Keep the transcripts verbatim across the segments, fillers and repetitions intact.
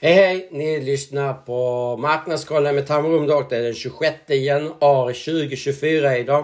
Hej hej, ni lyssnar på Marknadskollen med Tamrum Dock. Det är den tjugosjätte januari tjugohundratjugofyra idag.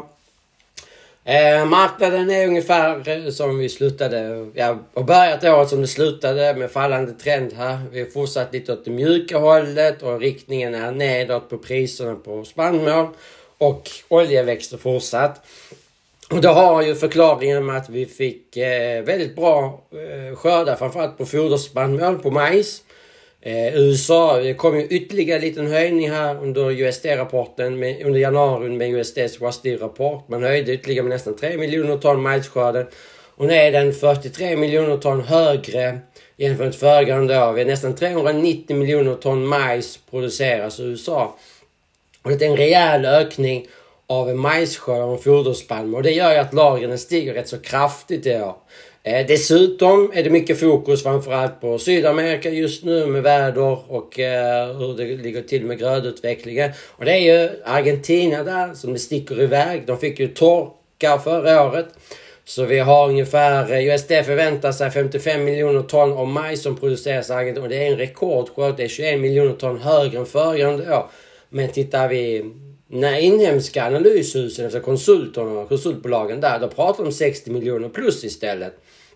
Eh, marknaden är ungefär som vi slutade, ja, och börjat året som det slutade med fallande trend här. Vi har fortsatt lite åt det mjuka hållet och riktningen är nedåt på priserna på spannmål och oljeväxter fortsatt. Och det har ju förklaringen med att vi fick eh, väldigt bra eh, skördar, framförallt på foderspannmål, på majs. Eh, U S A, det kom ju ytterligare en liten höjning här under U S D-rapporten, med, under januari med U S D:s W A S D-rapport. Man höjde ytterligare med nästan tre miljoner ton majsskörden. Och nu är den fyrtiotre miljoner ton högre jämfört med föregående år. Vi är nästan trehundranittio miljoner ton majs produceras i U S A. Och det är en rejäl ökning av majsskörd och foderspannmål. Och det gör ju att lagren stiger rätt så kraftigt i år. Eh, dessutom är det mycket fokus framförallt på Sydamerika just nu med väder och eh, hur det ligger till med grödutvecklingen. Och det är ju Argentina där som det sticker iväg. De fick ju torka förra året. Så vi har ungefär, U S D förväntar sig femtiofem miljoner ton av majs som produceras i Argentina. Och det är en rekordskörd, det är tjugoen miljoner ton högre än föregående år. Men tittar vi när inhemska analyshusen, alltså konsulterna och konsultbolagen där, då pratar de om sextio miljoner plus istället.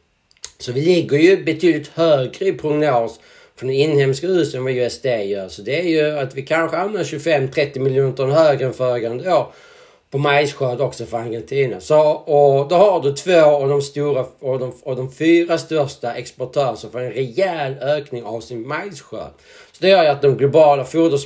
Så vi ligger ju betydligt högre i prognos från den inhemska husen än vad U S D gör. Så det är ju att vi kanske hamnar tjugofem till trettio miljoner ton högre än föregående år på majsskörd också för Argentina. Så, och då har du två av de stora och de, och de fyra största exportörerna som får en rejäl ökning av sin majsskörd. Så det gör ju att de globala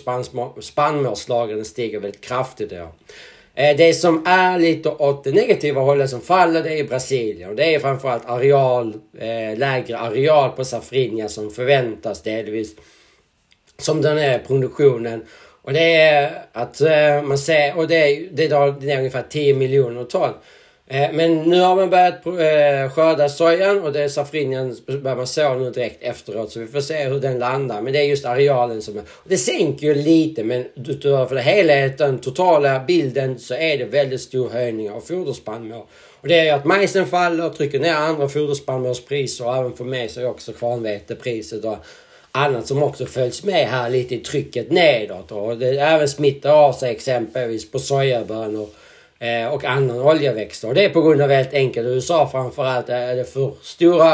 foderspannmålslagren stiger väldigt kraftigt då. Det som är lite åt det negativa hållet som faller, det är Brasilien. Och det är framförallt areal, eh, lägre areal på safrinja som förväntas delvis. Som den är produktionen. Och det är att eh, man ser, och det är, det är, det är ungefär tio miljoner ton. Eh, men nu har man börjat eh, skörda sojan och det är safrinjan börjar man så nu direkt efteråt. Så vi får se hur den landar. Men det är just arealen som är, det sänker ju lite, men för helheten, totala bilden så är det väldigt stor höjning av foderspannmål. Och det är ju att majsen faller och trycker ner andra foderspannmålspriser och även får med sig också kvarnvetepriset och annat som också följs med här lite i trycket nedåt. Och det även smittar av sig exempelvis på sojabönor och annan oljeväxter. Och det är på grund av väldigt enkelt. I U S A framförallt är det för stora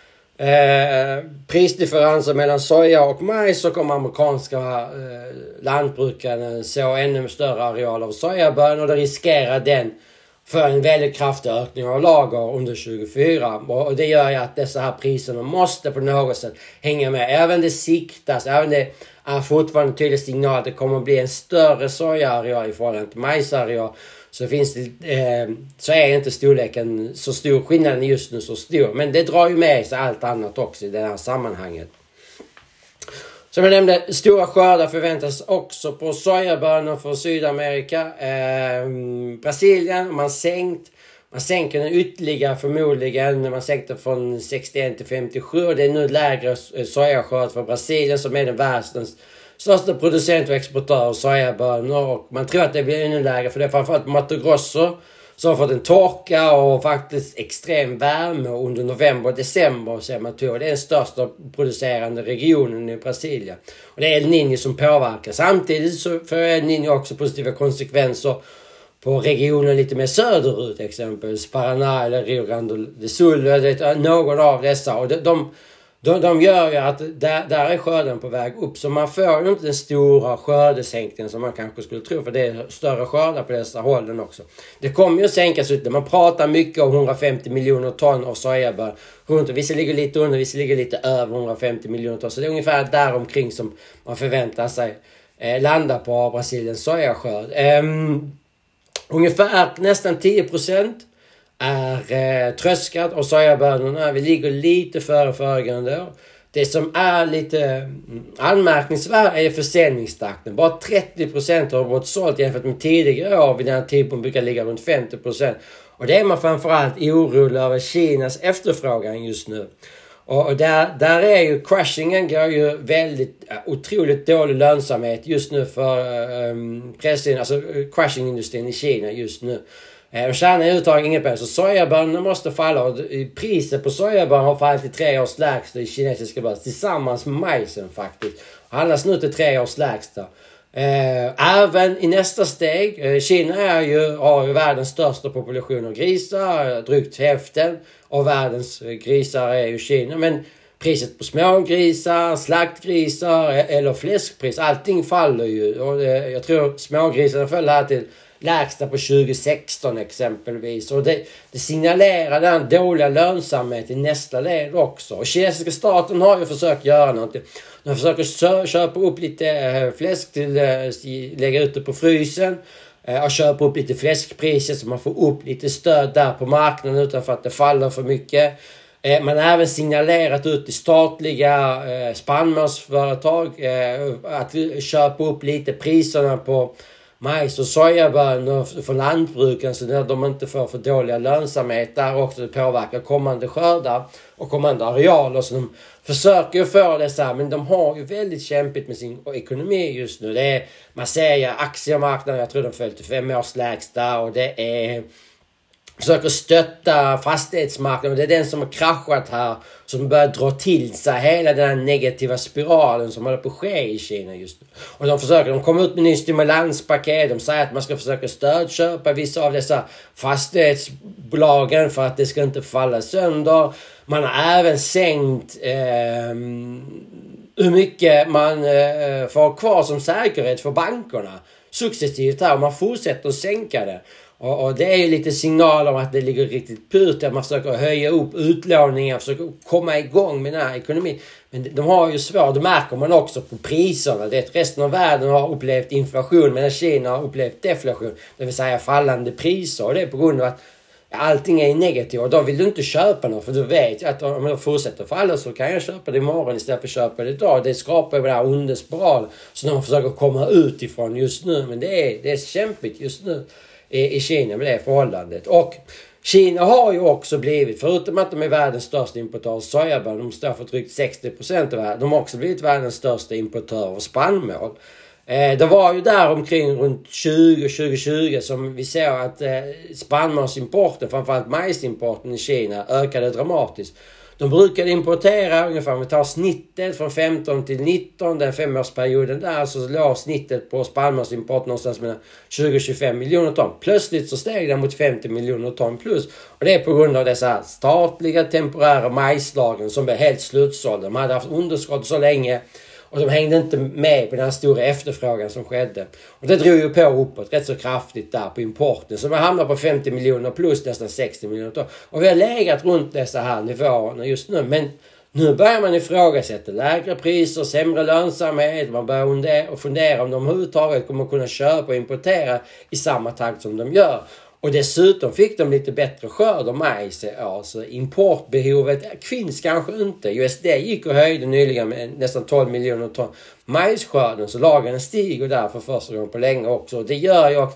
eh, prisdifferenser mellan soja och majs, så kommer amerikanska eh, lantbrukare så ännu större areal av sojabönor och då riskerar den för en väldigt kraftig ökning av lager under tjugofyra. Och det gör ju att dessa här priserna måste på något sätt hänga med. Även det siktas, även det är fortfarande en tydlig signal att det kommer att bli en större sojaareal i förhållande till majsareal. Så finns det, eh, så är inte storleken så stor, skillnaden just nu så stor. Men det drar ju med sig allt annat också i det här sammanhanget. Som jag nämnde, stora skördar förväntas också på sojabönor från Sydamerika. Eh, Brasilien, man sänkt. Man sänker den ytterligare förmodligen när man sänkte från sextioen till femtiosju. Och det är nu lägre sojaskörd för Brasilien som är den världens största producent och exportör av sojabönor. Och man tror att det blir ännu lägre för det är framförallt Mato Grosso som har fått en torka och faktiskt extrem värme under november och december. Så man tror det är den största producerande regionen i Brasilien. Och det är El Niño som påverkar. Samtidigt så får El Niño också positiva konsekvenser på regionen lite mer söderut, exempelvis Paraná eller Rio Grande do Sul. Någon av dessa. Och de, de De, de gör ju att där, där är skörden på väg upp. Så man får ju inte den stora skördesänkningen som man kanske skulle tro. För det är större skördar på dessa hållen också. Det kommer ju att sänkas ut. Man pratar mycket om hundrafemtio miljoner ton av sojabönor. Runt, vissa ligger lite under, vissa ligger lite över hundrafemtio miljoner ton. Så det är ungefär där omkring som man förväntar sig eh, landa på Brasiliens sojaskörd. Eh, ungefär nästan tio procent. är eh, tröskat och sojabönorna. Vi ligger lite före föregående år. Det som är lite anmärkningsvärt är försäljningstakten. Bara trettio procent har varit sålt jämfört med tidigare år. Vid den här typen brukar ligga runt femtio procent. Och det är man framförallt orolig över Kinas efterfrågan just nu. Och där, där är ju crushingen går ju väldigt otroligt dålig lönsamhet just nu för um, pressen, alltså crushingindustrin i Kina just nu. Eh, de tjänar överhuvudtaget inget pengar. Så sojabönor måste falla. Och priset på sojabönor har fallit till tre års lägsta i kinesiska börs. Tillsammans med majsen faktiskt. Handlas nu till tre års lägsta. Eh, även i nästa steg. Eh, Kina är ju, har ju världens största population av grisar. Drygt hälften av världens grisar är ju Kina. Men priset på smågrisar, slaktgrisar eller fläskpris, allting faller ju. Och det, jag tror smågrisarna föll här till lägsta på tjugo sexton exempelvis. Och det, det signalerar den dåliga lönsamhet i nästa led också. Och kinesiska staten har ju försökt göra något. De försöker köpa upp lite fläsk till lägga ut det på frysen. Och köpa upp lite fläskpriser så man får upp lite stöd där på marknaden utan för att det faller för mycket. Man har även signalerat ut i statliga eh, spannmålsföretag eh, att köpa upp lite priserna på majs och sojabönor för lantbruken så att de inte får för dåliga lönsamhet. Där också det påverkar kommande skördar och kommande arealer. Så de försöker få det så här, men de har ju väldigt kämpigt med sin ekonomi just nu. Det är, man säger aktiemarknaden, jag tror de följt till fem års lägsta och det är... Försöker stötta fastighetsmarknaden. Det är den som har kraschat här. Som börjar dra till sig hela den här negativa spiralen som håller på att ske i Kina just nu. Och de försöker, de kommer ut med ny stimulanspaket. De säger att man ska försöka stödköpa vissa av dessa fastighetsbolagen för att det ska inte falla sönder. Man har även sänkt eh, hur mycket man eh, får kvar som säkerhet för bankerna. Successivt här och man fortsätter att sänka det. Och, och det är ju lite signaler om att det ligger riktigt purt att man försöker höja upp utlåningar, försöker komma igång med den här ekonomin. Men de har ju svårt, det märker man också på priserna. Det är att resten av världen har upplevt inflation medan Kina har upplevt deflation. Det vill säga fallande priser och det är på grund av att allting är negativt. Och då vill du inte köpa något för du vet att om det fortsätter falla så kan jag köpa det imorgon istället för att köpa det idag. Det skapar ju den här underspiral som de försöker komma ut ifrån just nu. Men det är, det är kämpigt just nu i Kina med det förhållandet. Och Kina har ju också blivit, förutom att de är världens största importör av sojabönor, de står för drygt sextio procent av världen, de har också blivit världens största importör av spannmål. Eh, det var ju där omkring runt tjugo tjugo tjugo som vi såg att eh, spannmålsimporten, framförallt majsimporten i Kina, ökade dramatiskt. De brukade importera ungefär, om vi tar snittet från femton till nitton, den femårsperioden där, så låg snittet på spannmålsimport någonstans mellan tjugo till tjugofem miljoner ton. Plötsligt så steg det mot femtio miljoner ton plus. Och det är på grund av dessa statliga temporära majslagen som blev helt slutsålda. De hade haft underskott så länge och de hängde inte med på den här stora efterfrågan som skedde. Och det drog ju på uppåt rätt så kraftigt där på importen. Så man hamnar på femtio miljoner plus nästan sextio miljoner ton. Och vi har legat runt dessa här nivåerna just nu. Men nu börjar man ifrågasätta lägre priser, sämre lönsamhet. Man börjar fundera om de överhuvudtaget kommer kunna köpa och importera i samma takt som de gör. Och dessutom fick de lite bättre skörd och majs. Alltså importbehovet finns kanske inte. U S D gick och höjde nyligen med nästan tolv miljoner ton majsskörden. Så lagren stiger där för första gången på länge också. Och det gör ju också,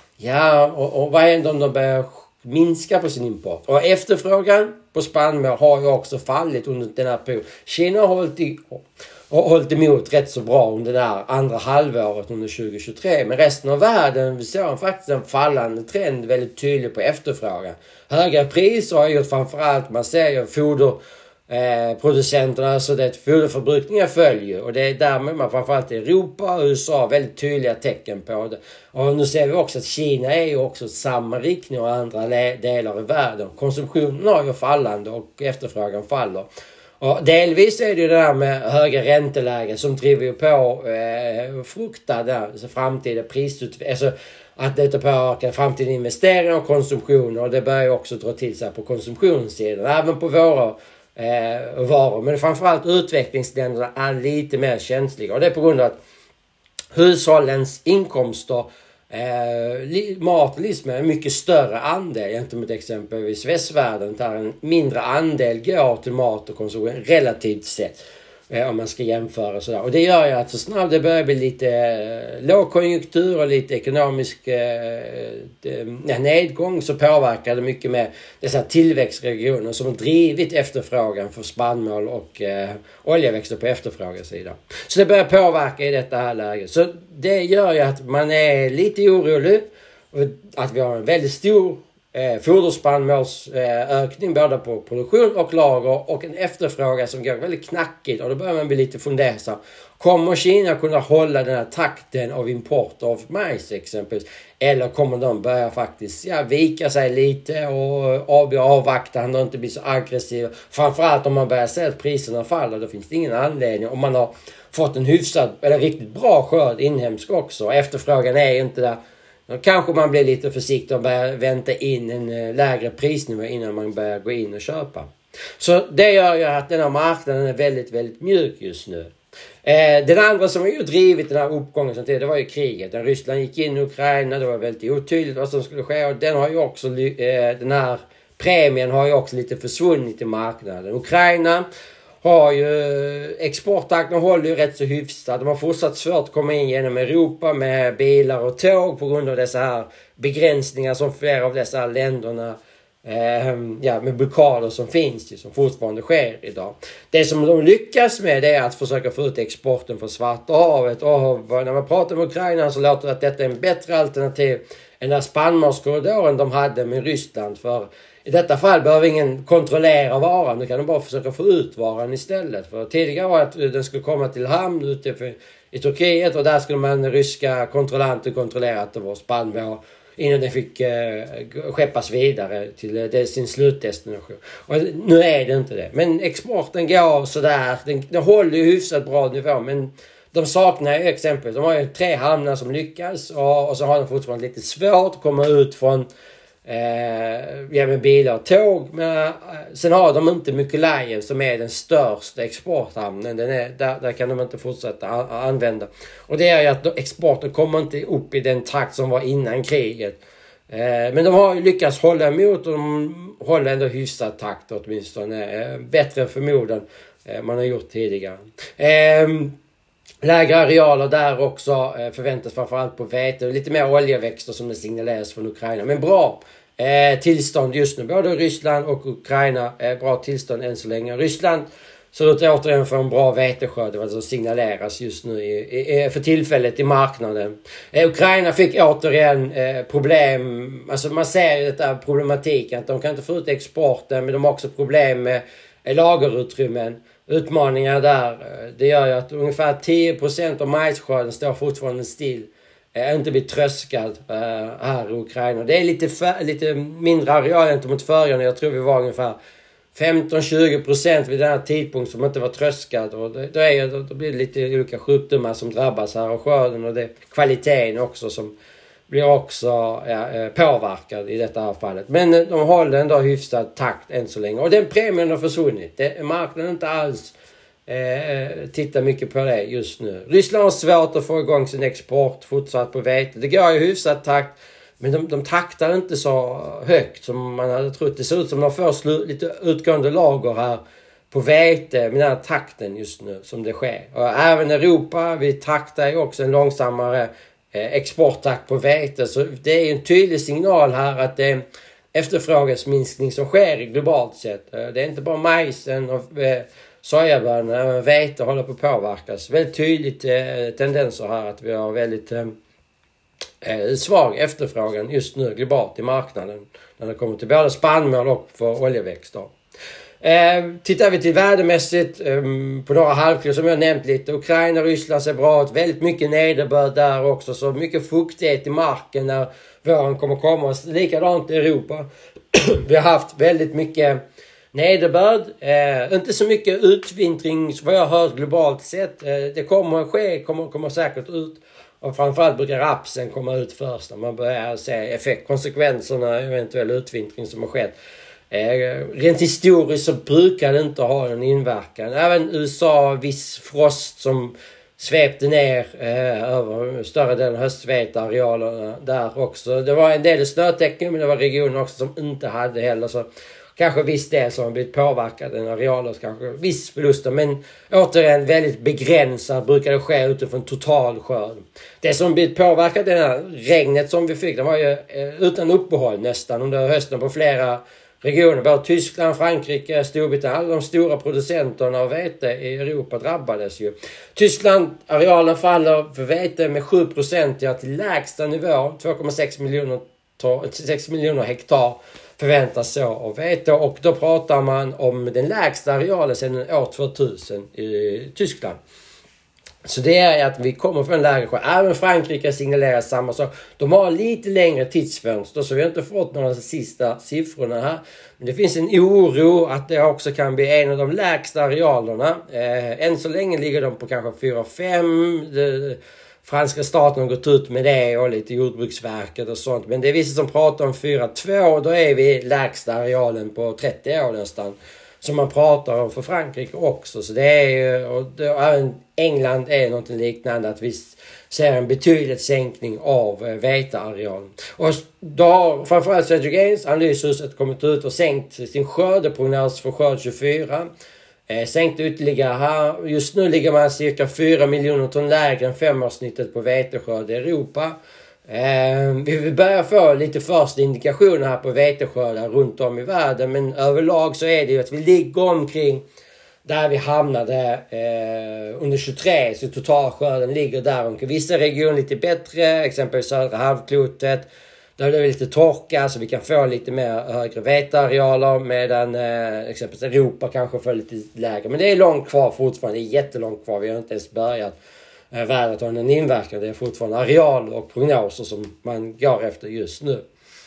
ja, och, och vad händer om de börjar minska på sin import? Och efterfrågan på spannmål har ju också fallit under den här perioden. Kina har hållit i... och hållit emot rätt så bra under det där andra halvåret under tjugo tjugotre. Men resten av världen, vi såg faktiskt en fallande trend väldigt tydlig på efterfrågan. Höga priser har gjort framförallt, man ser ju foderproducenterna, eh, så det foderförbrukningen följer. Och det är därmed man framförallt i Europa och U S A väldigt tydliga tecken på det. Och nu ser vi också att Kina är ju också samma riktning och andra delar i världen. Konsumtionen har ju fallande och efterfrågan faller. Och delvis är det ju det där med höga räntelägen som driver ju på eh, fruktar där, alltså framtida prisutveckling, alltså att det påverkar framtida investeringar och konsumtion, och det börjar ju också dra till sig på konsumtionssidan, även på våra eh, varor. Men framförallt utvecklingsländerna är lite mer känsliga, och det är på grund av att hushållens inkomster, Eh, mat och livsmedel är en mycket större andel gentemot exempelvis västvärlden, där en mindre andel går till mat och konsumtion relativt sett, eh, om man ska jämföra sådär. Och det gör ju att så snabbt det börjar bli lite eh, lågkonjunktur och lite ekonomisk eh, de, nedgång, så påverkar det mycket med dessa tillväxtregioner som har drivit efterfrågan för spannmål och eh, oljeväxter på efterfrågasidan. Så det börjar påverka i detta här läget. Så det gör ju att man är lite orolig att vi har en väldigt stor eh, foderspannmålsökning både på produktion och lager och en efterfrågan som går väldigt knackigt, och då börjar man bli lite fundersam. Kommer Kina kunna hålla den här takten av import av majs exempelvis? Eller kommer de börja faktiskt ja, vika sig lite och avbli avvaktande och inte bli så aggressiva? Framförallt om man börjar se att priserna faller, då finns det ingen anledning. Om man har fått en hyfsad eller riktigt bra skörd inhemsk också, efterfrågan är ju inte där. Då kanske man blir lite försiktig och börjar vänta in en lägre prisnivå innan man börjar gå in och köpa. Så det gör ju att den här marknaden är väldigt, väldigt mjuk just nu. Eh, den andra som har ju drivit den här uppgången som det var ju kriget. När Ryssland gick in i Ukraina, det var väldigt otydligt vad som skulle ske. Och den har ju också, eh, den här premien har ju också lite försvunnit i marknaden. Ukraina har ju, exporttakten håller ju rätt så hyfsat. De har fortsatt svårt att komma in genom Europa med bilar och tåg på grund av dessa här begränsningar som flera av dessa länderna Eh, ja, med blockader som finns, som fortfarande sker idag. Det som de lyckas med är att försöka få ut exporten från Svarta havet, och när man pratar med Ukraina så låter det att detta är en bättre alternativ än den spannmålskorridoren de hade med Ryssland. För i detta fall behöver ingen kontrollera varan, då kan de bara försöka få ut varan istället. För tidigare var att den skulle komma till hamn ute för, i Turkiet, och där skulle man ryska kontrollanter kontrollera att det var spannmål innan den fick eh, skeppas vidare till eh, sin slutdestination. Och nu är det inte det. Men exporten går sådär. Den, den håller ju hyfsat bra nivå. Men de saknar ju exempel. De har ju tre hamnar som lyckas. Och, och så har de fortfarande lite svårt att komma ut från eh, ja, med bilar och tåg. Men, eh, sen har de inte Mykolaiv som är den största exporthamnen. Den är, där, där kan de inte fortsätta a- använda. Och det är ju att exporten kommer inte upp i den takt som var innan kriget. Eh, men de har ju lyckats hålla emot, och de håller ändå hyfsad takt åtminstone. Eh, bättre förmodan eh, man har gjort tidigare. Eh, Lägre arealer där också eh, förväntas framförallt på vete och lite mer oljeväxter som det signaleras från Ukraina. Men bra eh, tillstånd just nu. Både Ryssland och Ukraina är eh, bra tillstånd än så länge. Ryssland så att återigen får en bra veteskörd, vad som signaleras just nu i, i, för tillfället i marknaden. Eh, Ukraina fick återigen eh, problem, alltså man ser ju detta problematiken att de kan inte få ut exporten, men de har också problem med eh, lagerutrymmen. Utmaningar där, det gör ju att ungefär tio procent av majsskörden står fortfarande still. Är inte blir tröskad äh, här i Ukraina. Det är lite, för, lite mindre areal än mot förrän. Jag tror vi var ungefär femton till tjugo procent vid den här tidpunkt som inte var tröskad. Och det, då, är, då, då blir det lite olika sjukdomar som drabbas här av skörden. Och det kvaliteten också som blir också ja, påverkad i detta här fallet. Men de håller ändå hyfsad takt än så länge. Och den premien har försvunnit. Det, marknaden inte alls eh, tittar mycket på det just nu. Ryssland har svårt att få igång sin export fortsatt på vete. Det går ju hyfsad takt. Men de, de taktar inte så högt som man hade trott. Det ser ut som de får lite utgående lager här på vete med den här takten just nu som det sker. Och även Europa, vi taktar ju också en långsammare exporttakt på vete, så det är en tydlig signal här att det är en efterfrågesminskning som sker globalt sett. Det är inte bara majsen och sojabönor, vete håller på att påverkas. Väldigt tydligt eh, tendenser här att vi har väldigt eh, svag efterfrågan just nu globalt i marknaden när det kommer till både spannmål och för oljeväxter. Eh, tittar vi till värdemässigt eh, på några halvklor som jag nämnt lite. Ukraina och Ryssland ser bra ut. Väldigt mycket nederbörd där också. Så mycket fuktighet i marken när våren kommer komma. Likadant i Europa. Vi har haft väldigt mycket nederbörd. Eh, inte så mycket utvintring vad jag har hört globalt sett. Eh, det kommer att ske. Kommer, kommer säkert ut. Och framförallt brukar rapsen komma ut först när man börjar se effekt, konsekvenserna eventuell utvintring som har skett. Eh, rent historiskt så brukar det inte ha en inverkan. Även U S A, viss frost som svepte ner eh, över större delen av höstvetearealerna där också. Det var en del snötecken, men det var regioner också som inte hade heller. Så kanske viss del som har blivit påverkad, en arealer kanske viss förluster. Men återigen väldigt begränsad brukar det ske utifrån total skörd. Det som blivit påverkat, det här regnet som vi fick, det var ju eh, utan uppehåll nästan under hösten på flera regioner, både Tyskland, Frankrike, Storbritannien, alla de stora producenterna av vete i Europa drabbades ju. Tyskland, arealen faller för vete med sju procent till lägsta nivå, två komma sex miljoner sex miljoner hektar förväntas så av vete. Och då pratar man om den lägsta arealen sedan år tvåtusen i Tyskland. Så det är att vi kommer från lägre skörd. Även Frankrike signalerar samma sak. De har lite längre tidsfönster, så vi har inte fått några sista siffrorna här. Men det finns en oro att det också kan bli en av de lägsta arealerna. Eh, än så länge ligger de på kanske fyra fem. Det, franska staten har gått ut med det och lite Jordbruksverket och sånt. Men det är vissa som pratar om fyra två. Då är vi lägsta arealen på trettio år nästan. Som man pratar om för Frankrike också. Så det är ju, och det, även England är något liknande, att vi ser en betydligt sänkning av eh, vetearealen. Och då har framförallt Sergio Gaines analyshuset kommit ut och sänkt sin skördeprognos för skörd tjugofyra. Eh, sänkt ytterligare här. Just nu ligger man cirka fyra miljoner ton lägre än femårssnittet på veteskörd i Europa. Eh, vi börjar få lite första indikationer här på veteskördar runt om i världen, men överlag så är det ju att vi ligger omkring där vi hamnade eh, under tjugotre, så totalskörden ligger där omkring. Vissa regioner lite bättre, exempelvis södra halvklotet, där är det lite torka så vi kan få lite mer högre vetearealer, medan eh, exempelvis Europa kanske får lite lägre. Men det är långt kvar fortfarande, det är jättelångt kvar, vi har inte ens börjat eh, vädret har en inverkan. Det är fortfarande arealer och prognoser som man går efter just nu.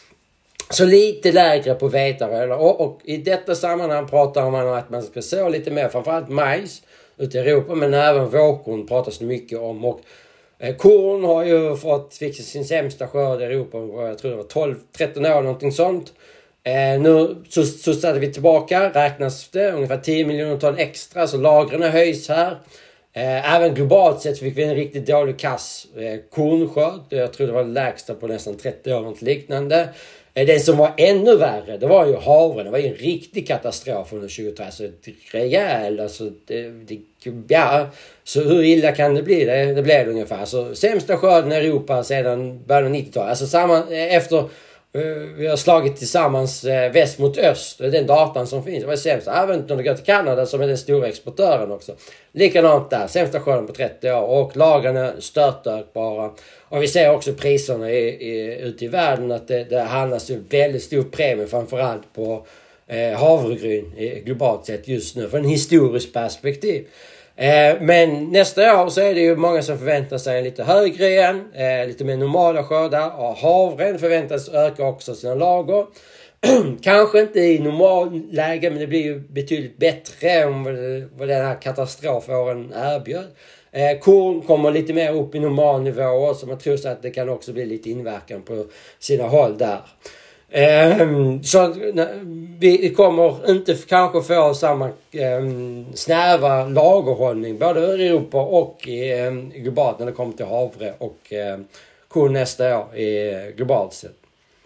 Så lite lägre på vetearealer, och, och i detta sammanhang pratar man om att man ska så lite mer, framförallt majs ute i Europa, men även vårkorn pratas det mycket om. Och eh, korn har ju fått fixa sin sämsta skörd i Europa, jag tror det var tolv tretton år, någonting sånt. Eh, nu så, så ställer vi tillbaka, räknas det ungefär tio miljoner ton extra, så lagren höjs här. Eh, även globalt sett fick vi en riktigt dålig kass eh, kornskörd. Jag tror det var lägsta på nästan trettio år, något liknande. Eh, det som var ännu värre, det var ju havren. Det var ju en riktig katastrof under tjugotre. Alltså rejäl, alltså det, det, ja, så hur illa kan det bli? Det, det blev det ungefär. Så sämsta skörden i Europa sedan början av nittiotalet. Alltså samma, efter vi har slagit tillsammans väst mot öst. Det är den datan som finns. Det var sämst. Även när det går till Kanada som är den stora exportören också. Likadant där. Sämsta skörden på trettio år. Och lagren är störtökbara. Och vi ser också priserna i, i, ute i världen att det, det handlas ju väldigt stor premie framförallt på eh, havregryn globalt sett just nu. Från en historisk perspektiv. Eh, men nästa år så är det ju många som förväntar sig en lite högre igen, eh, lite mer normala skördar, och havren förväntas öka också sina lager. Kanske inte i normal läge, men det blir ju betydligt bättre än vad, det, vad den här katastrofåren erbjöd. Eh, korn kommer lite mer upp i normal nivå, så man tror så att det kan också bli lite inverkan på sina håll där. Um, så vi kommer inte kanske få samma um, snäva lagerhållning både i Europa och i, um, globalt när det kommer till havre och um, korn nästa år i, globalt sett.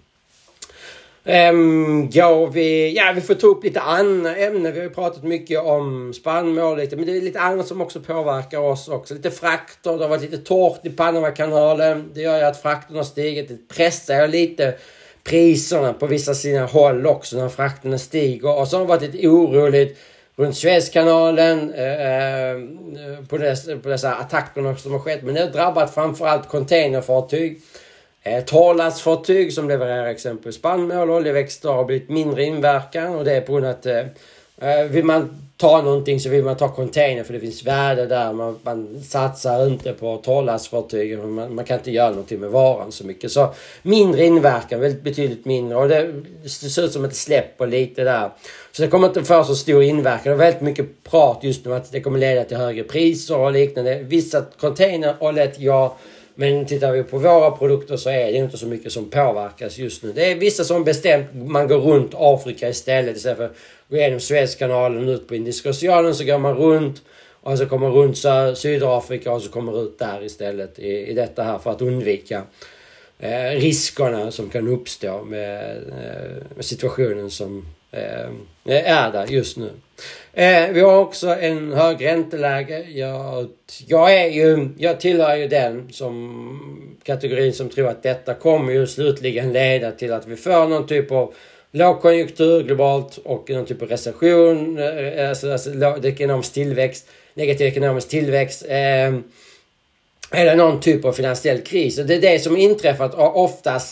Um, ja, vi, ja, vi får ta upp lite andra ämnen. Vi har ju pratat mycket om spannmål lite, men det är lite annat som också påverkar oss också. Lite frakter, det har varit lite torrt i Panamakanalen. Det gör ju att frakterna har stigit, det pressar lite priserna på vissa sina håll också när frakterna stiger. Och så har det varit lite oroligt runt Suezkanalen eh, på, dess, på dessa attackerna som har skett. Men det har drabbat framförallt containerfartyg. Eh, torrlastfartyg som levererar exempelvis spannmål och oljeväxter har blivit mindre inverkan. Och det är på grund av att eh, vill man ta någonting så vill man ta container, för det finns värde där. Man, man satsar inte på torrlastfartyg. Man, man kan inte göra någonting med varan så mycket. Så mindre inverkan, väldigt betydligt mindre. Och det, det ser ut som att det släpper lite där. Så det kommer inte få så stor inverkan. Det är väldigt mycket prat just nu att det kommer leda till högre priser och liknande. Vissa container och lätt ja. Men tittar vi på våra produkter så är det inte så mycket som påverkas just nu. Det är vissa som bestämt man går runt Afrika istället. Istället för att gå igenom Suezkanalen ut på Indiska oceanen så går man runt. Och så kommer man runt Sydafrika och så kommer man ut där istället i, i detta här för att undvika eh, riskerna som kan uppstå med, eh, med situationen som eh, är där just nu. Eh, vi har också en hög ränteläge. Jag, jag, är ju, jag tillhör ju den som kategorin som tror att detta kommer ju slutligen leda till att vi får någon typ av lågkonjunktur globalt och någon typ av recession, alltså, alltså ekonomisk tillväxt, negativ ekonomisk tillväxt, eh, eller någon typ av finansiell kris. Och det är det som inträffat oftast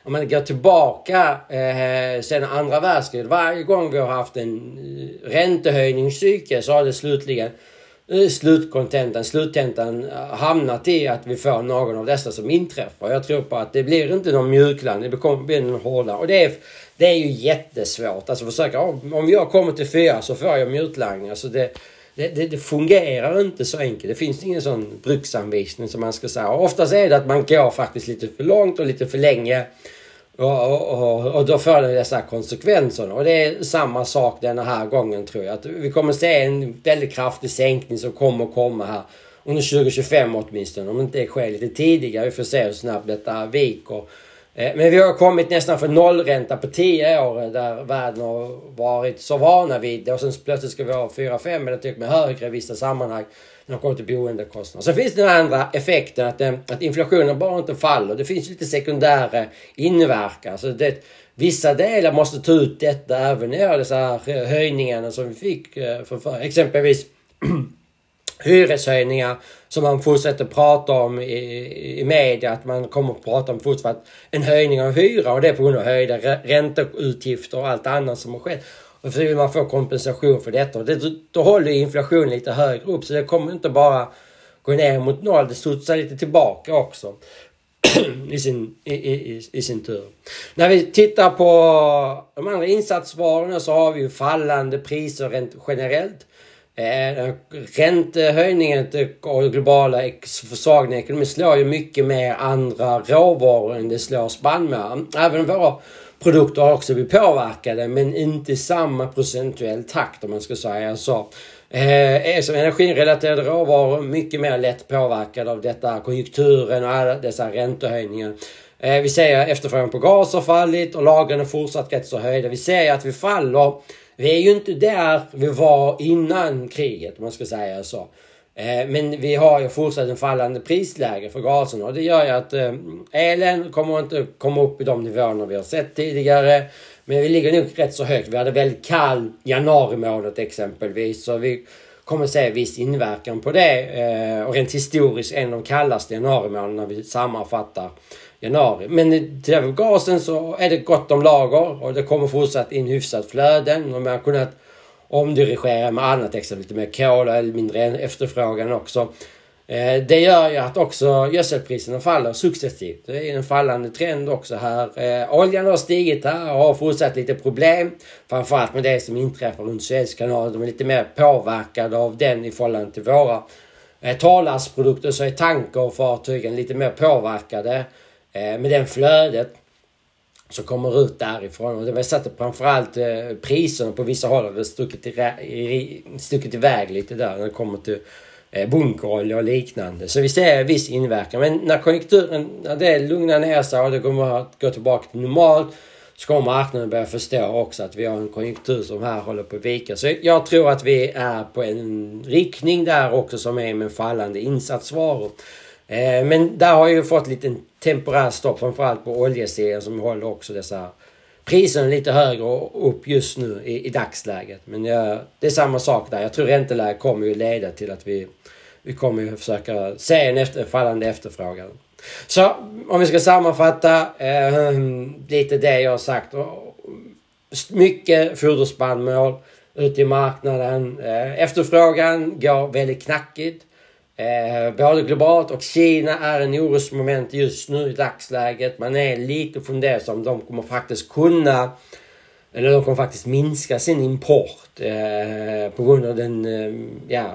om man går tillbaka eh, sedan andra världskriget, varje gång vi har haft en räntehöjningscykel så har det slutligen slutkontentan, sluttentan hamnat i att vi får någon av dessa som inträffar. Jag tror på att det blir inte någon mjukland, det blir någon hårdare. Och det är, det är ju jättesvårt. Alltså försöka, om jag kommer till fyra så får jag mjuklagning. Alltså det, det, det, det fungerar inte så enkelt. Det finns ingen sån bruksanvisning som man ska säga. Och oftast är det att man går faktiskt lite för långt och lite för länge. Och, och, och, och då får det dessa konsekvenser. Och det är samma sak den här gången tror jag. Att vi kommer se en väldigt kraftig sänkning som kommer att komma här under tjugo tjugofem åtminstone. Om inte det sker lite tidigare. Vi får se hur snabbt detta viker. Men vi har kommit nästan för nollränta på tio år där världen har varit så vana vid det. Och sen plötsligt ska vi ha fyra fem eller till och med högre i vissa sammanhang när det kommer till boendekostnader. Så finns den andra effekten att, att inflationen bara inte faller. Det finns lite sekundära inverkan. Så det, vissa delar måste ta ut detta även när dessa här höjningarna som vi fick för, för exempelvis hyreshöjningar som man fortsätter prata om i, i media, att man kommer att prata om fortsatt en höjning av hyra och det är på grund av höjda ränteutgifter och allt annat som har skett. Och så vill man få kompensation för detta och det, då håller inflationen lite högre upp så det kommer inte bara gå ner mot noll, det studsar lite tillbaka också i sin, i, i, i sin tur. När vi tittar på de andra insatsvarorna så har vi ju fallande priser rent generellt. Eh, räntehöjningen och globala försvagning ekonomi slår ju mycket mer andra råvaror än det slår spannmål. Även våra produkter har också blivit påverkade men inte i samma procentuell takt om man ska säga så. Eh, som energirelaterade råvaror mycket mer lätt påverkade av detta konjunkturen och alla dessa räntehöjningar. Eh, vi ser att efterfrågan på gas har fallit och lagren är fortsatt rätt så höjda. Vi ser att vi faller. Vi är ju inte där vi var innan kriget om man ska säga så. Eh, men vi har ju fortsatt en fallande prisläge för gasen och det gör ju att eh, elen kommer inte komma upp i de nivåerna vi har sett tidigare. Men vi ligger nog rätt så högt. Vi hade väldigt kall januari månad exempelvis så vi kommer se viss inverkan på det. Eh, och rent historiskt en av de kallaste januari månaderna vi sammanfattar januari. Men till gasen så är det gott om lager och det kommer fortsatt in hyfsat flöden och man har kunnat omdirigera med annat exempel lite mer kol eller mindre efterfrågan också. Eh, det gör ju att också gödselpriserna faller successivt. Det är en fallande trend också här. Eh, oljan har stigit här och har fortsatt lite problem. Framförallt med det som inträffar runt Suezkanalen. De är lite mer påverkade av den i förhållande till våra eh, torrlastprodukter så är tanker och fartygen lite mer påverkade. Med den flödet som kommer ut därifrån. Och det var så att framförallt eh, priserna på vissa håll har stuckit, i, stuckit iväg lite där när det kommer till eh, bunkerolja och liknande. Så vi ser viss inverkan. Men när konjunkturen när det lugnar ner sig och det kommer att gå tillbaka till normalt så kommer marknaden börja förstå också att vi har en konjunktur som här håller på att vika. Så jag tror att vi är på en riktning där också som är med fallande insatsvaror. Eh, men där har ju fått lite temporär stopp framförallt på oljesidan som håller också dessa priserna lite högre upp just nu i, i dagsläget. Men ja, det är samma sak där. Jag tror ränteläget kommer ju leda till att vi, vi kommer ju försöka se en efter, fallande efterfrågan. Så om vi ska sammanfatta eh, lite det jag har sagt. Mycket foderspannmål ute i marknaden. Eh, efterfrågan går väldigt knackigt. Eh, både globalt och Kina är en orosmoment just nu i dagsläget. Man är lite fundersam om de kommer faktiskt kunna eller de kommer faktiskt minska sin import eh, på grund av den eh, ja,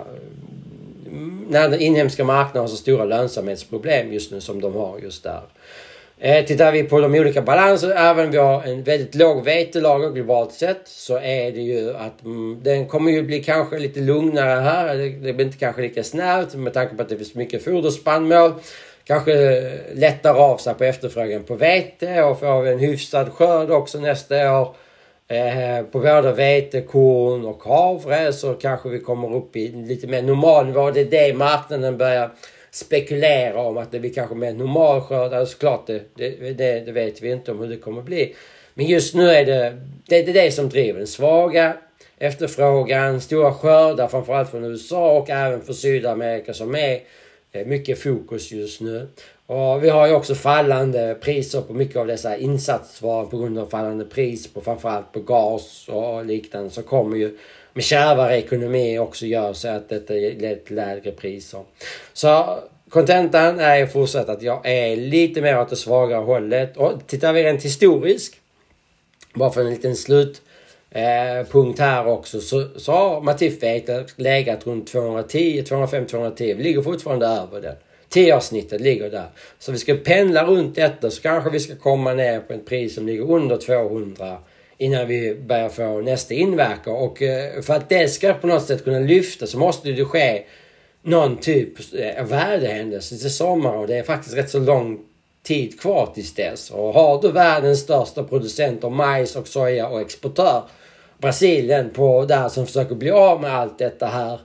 när den inhemska marknaden har så stora lönsamhetsproblem just nu som de har just där. Eh, tittar vi på de olika balanserna, även om vi har en väldigt låg vetelager globalt sett så är det ju att mm, den kommer ju bli kanske lite lugnare här. Det, det blir inte kanske lika snabbt med tanke på att det finns mycket foderspannmål. Kanske lättar av sig på efterfrågan på vete och får vi en hyfsad skörd också nästa år. Eh, på både vete, korn och havre så kanske vi kommer upp i lite mer normal nivå. Det är det marknaden börjar spekulera om att det blir kanske mer normal skörd. Alltså klart det, det, det, det vet vi inte om hur det kommer bli. Men just nu är det det, det, det som driver den svaga efterfrågan, stora skördar framförallt från U S A och även för Sydamerika som är mycket fokus just nu. Och vi har ju också fallande priser på mycket av dessa insatsvaror på grund av fallande pris på framförallt på gas och liknande. Så kommer ju med kärvare ekonomi också gör så att det leder till lägre priser. Så kontentan är ju fortsatt att jag är lite mer åt det svagare hållet. Och tittar vi rent historiskt, bara för en liten slut eh, punkt här också, så, så har Matif-vete legat runt tvåhundratio, tvåhundrafem, tvåhundratio. Vi ligger fortfarande över det. tio-avsnittet ligger där. Så vi ska pendla runt detta, så kanske vi ska komma ner på ett pris som ligger under tvåhundra innan vi börjar få nästa inverkan. Och eh, för att det ska på något sätt kunna lyfta så måste det ske någon typ av värdehändelse till sommar, och det är faktiskt rätt så lång tid kvar tills dess. Och har du världens största producent av majs och soja och exportör, Brasilien, på där som försöker bli av med allt detta här,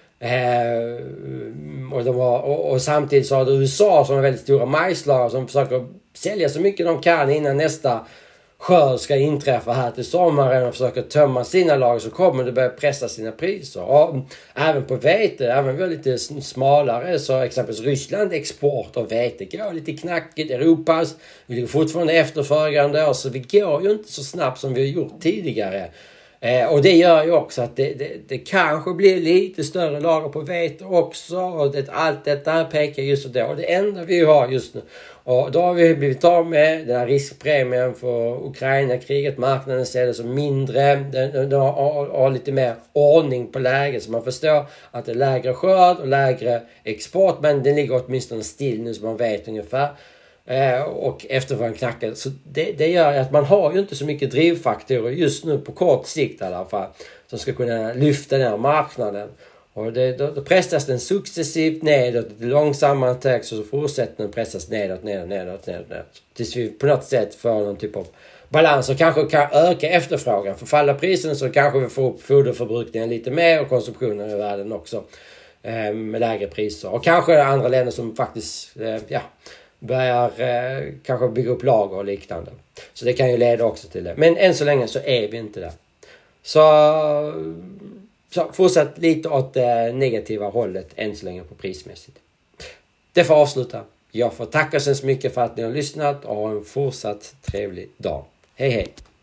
eh, och, de har, och, och samtidigt så har du U S A som är väldigt stora majslager som försöker sälja så mycket de kan innan nästa skörd ska inträffa här till sommaren och försöker tömma sina lager, så kommer det börja pressa sina priser. Och även på vete, även vi är lite smalare, så exempelvis Ryssland export av vete går lite knackigt. Europas, vi ligger fortfarande efter föregående år, så vi går ju inte så snabbt som vi har gjort tidigare. Eh, och det gör ju också att det, det, det kanske blir lite större lager på vete också, och det, allt detta pekar just det. Och det enda vi har just nu, och då har vi blivit av med den här riskpremien för Ukraina-kriget. Marknaden ser det som mindre, den har, har lite mer ordning på läget, så man förstår att det är lägre skörd och lägre export, men den ligger åtminstone still nu så man vet ungefär. Eh, och efterfrågan knackar. Så det, det gör att man har ju inte så mycket drivfaktorer just nu på kort sikt i alla fall som ska kunna lyfta den här marknaden. Och det, då, då pressas den successivt nedåt, i långsammare takt, så fortsätter den pressas nedåt, nedåt, nedåt, nedåt, nedåt. Tills vi på något sätt får någon typ av balans och kanske kan öka efterfrågan. För falla prisen så kanske vi får upp foderförbrukningen lite mer och konsumtionen i världen också eh, med lägre priser. Och kanske andra länder som faktiskt, eh, ja... börjar eh, kanske bygga upp lager och liknande. Så det kan ju leda också till det. Men än så länge så är vi inte där. Så, så fortsatt lite åt det negativa hållet än så länge på prismässigt. Det får avsluta. Jag får tacka så mycket för att ni har lyssnat och ha en fortsatt trevlig dag. Hej hej!